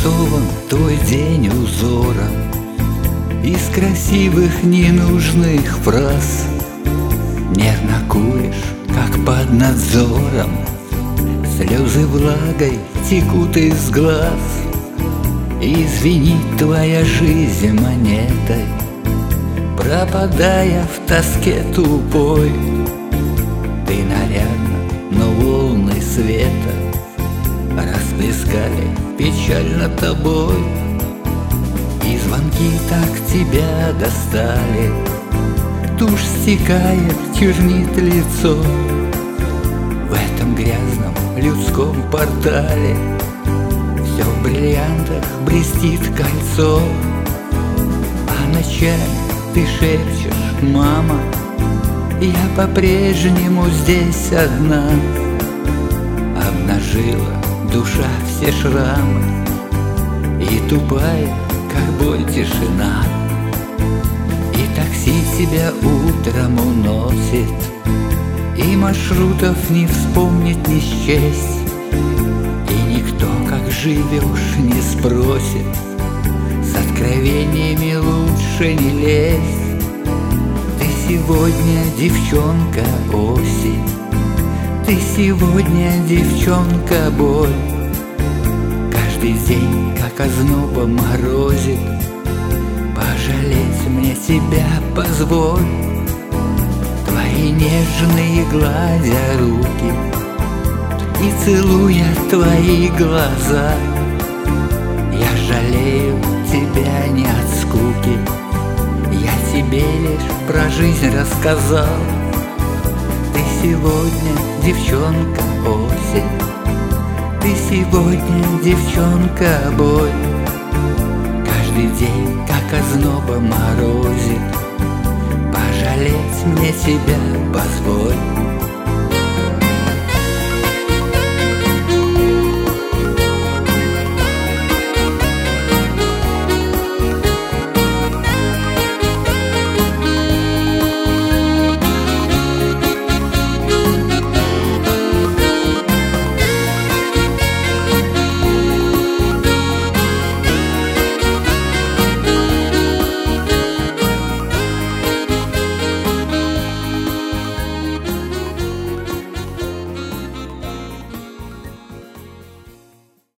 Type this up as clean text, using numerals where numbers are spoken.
нарисован твой день узором из красивых ненужных фраз. Нервно куришь, как под надзором, слезы влагой текут из глаз. И звенит твоя жизнь монетой, пропадая в тоске тупой. Ты нарядна, но волны света расплескали печально тобой. И звонки так тебя достали, тушь стекает, чернит лицо. В этом грязном людском портале все в бриллиантах блестит кольцо. А ночами ты шепчешь: мама, я по-прежнему здесь одна. Обнажила душа все шрамы, и тупая, как боль, тишина. И такси тебя утром уносит, и маршрутов не вспомнить, не счесть. И никто, как живешь, не спросит, с откровениями лучше не лезть. Ты сегодня девчонка осень, ты сегодня девчонка боль. Каждый день, как ознобом морозит, пожалеть мне тебя позволь. Твои нежные гладя руки и целуя твои глаза, я жалею тебя не от скуки, я тебе лишь про жизнь рассказал. Ты сегодня девчонка осень, ты сегодня девчонка боль. Каждый день, как ознобом морозит, пожалеть мне тебя позволь.